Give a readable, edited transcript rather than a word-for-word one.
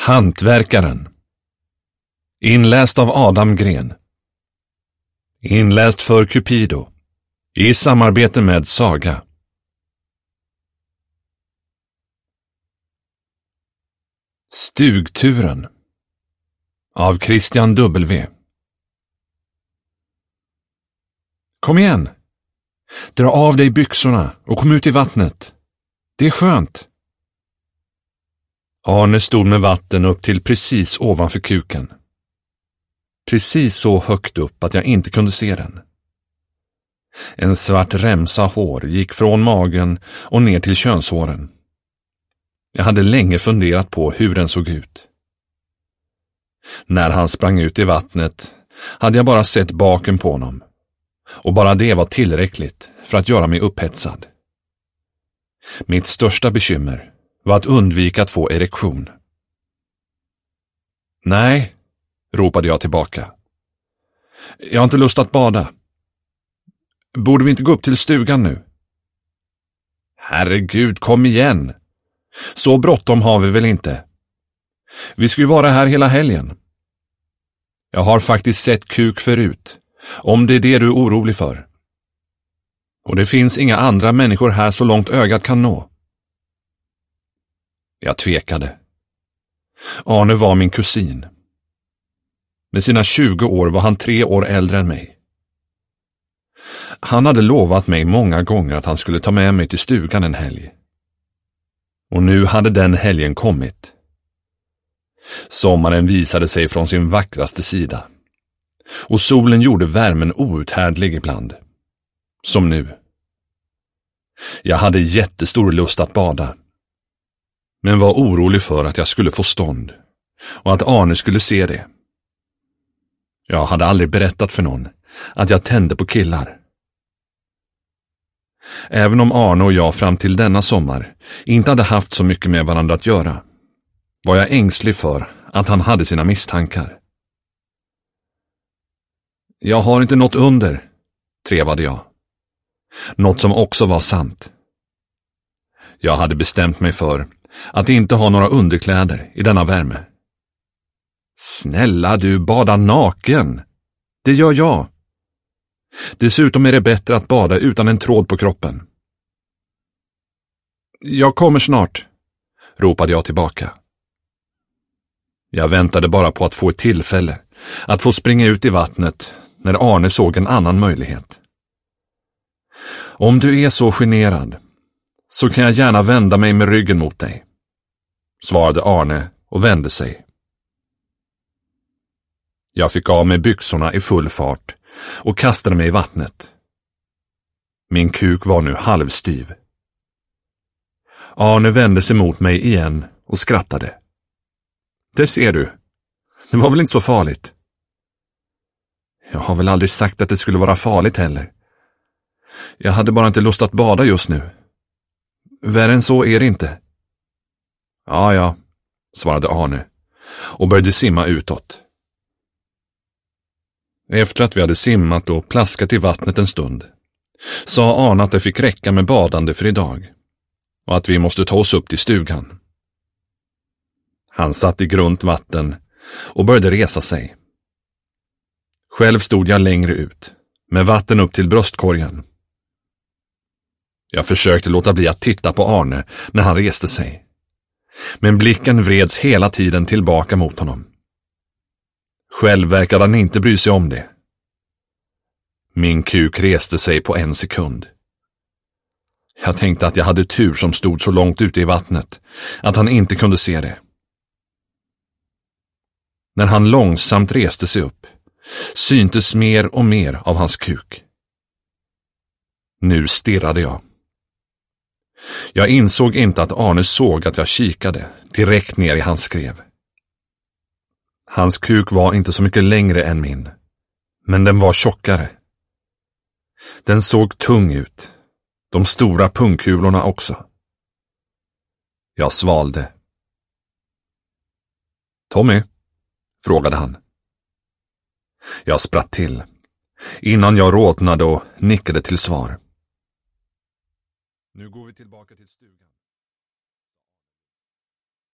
Hantverkaren. Inläst av Adam Gren. Inläst för Cupido. I samarbete med Saga. Stugturen. Av Christian W. Kom igen. Dra av dig byxorna och kom ut i vattnet. Det är skönt. Arne stod med vatten upp till precis ovanför kuken. Precis så högt upp att jag inte kunde se den. En svart remsa hår gick från magen och ner till könshåren. Jag hade länge funderat på hur den såg ut. När han sprang ut i vattnet hade jag bara sett baken på honom. Och bara det var tillräckligt för att göra mig upphetsad. Mitt största bekymmer var att undvika att få erektion. Nej, ropade jag tillbaka. Jag har inte lust att bada. Borde vi inte gå upp till stugan nu? Herregud, kom igen. Så bråttom har vi väl inte. Vi ska ju vara här hela helgen. Jag har faktiskt sett kuk förut, om det är det du är orolig för. Och det finns inga andra människor här så långt ögat kan nå. Jag tvekade. Arne var min kusin. Med sina 20 år var han 3 år äldre än mig. Han hade lovat mig många gånger att han skulle ta med mig till stugan en helg. Och nu hade den helgen kommit. Sommaren visade sig från sin vackraste sida. Och solen gjorde värmen outhärdlig ibland. Som nu. Jag hade jättestor lust att bada. Men var orolig för att jag skulle få stånd. Och att Arne skulle se det. Jag hade aldrig berättat för någon att jag tände på killar. Även om Arne och jag fram till denna sommar inte hade haft så mycket med varandra att göra, var jag ängslig för att han hade sina misstankar. Jag har inte något under, trevade jag. Något som också var sant. Jag hade bestämt mig för att inte ha några underkläder i denna värme. Snälla du, bada naken. Det gör jag. Dessutom är det bättre att bada utan en tråd på kroppen. Jag kommer snart, ropade jag tillbaka. Jag väntade bara på att få ett tillfälle att få springa ut i vattnet när Arne såg en annan möjlighet. Om du är så generad så kan jag gärna vända mig med ryggen mot dig, svarade Arne och vände sig. Jag fick av mig byxorna i full fart och kastade mig i vattnet. Min kuk var nu halvstyv. Arne vände sig mot mig igen och skrattade. Det ser du. Det var väl inte så farligt? Jag har väl aldrig sagt att det skulle vara farligt heller. Jag hade bara inte lust att bada just nu. Värre än så är det inte. Ja, svarade Arne och började simma utåt. Efter att vi hade simmat och plaskat i vattnet en stund sa Arne att det fick räcka med badande för idag och att vi måste ta oss upp till stugan. Han satt i grunt vatten och började resa sig. Själv stod jag längre ut, med vatten upp till bröstkorgen. Jag försökte låta bli att titta på Arne när han reste sig. Men blicken vreds hela tiden tillbaka mot honom. Själv verkade han inte bry sig om det. Min kuk reste sig på 1 sekund. Jag tänkte att jag hade tur som stod så långt ute i vattnet att han inte kunde se det. När han långsamt reste sig upp syntes mer och mer av hans kuk. Nu stirrade jag. Jag insåg inte att Arne såg att jag kikade direkt ner i hans skrev. Hans kuk var inte så mycket längre än min, men den var tjockare. Den såg tung ut, de stora pungkulorna också. Jag svalde. Tommy, frågade han. Jag spratt till, innan jag rodnade och nickade till svar. Nu går vi tillbaka till stugan.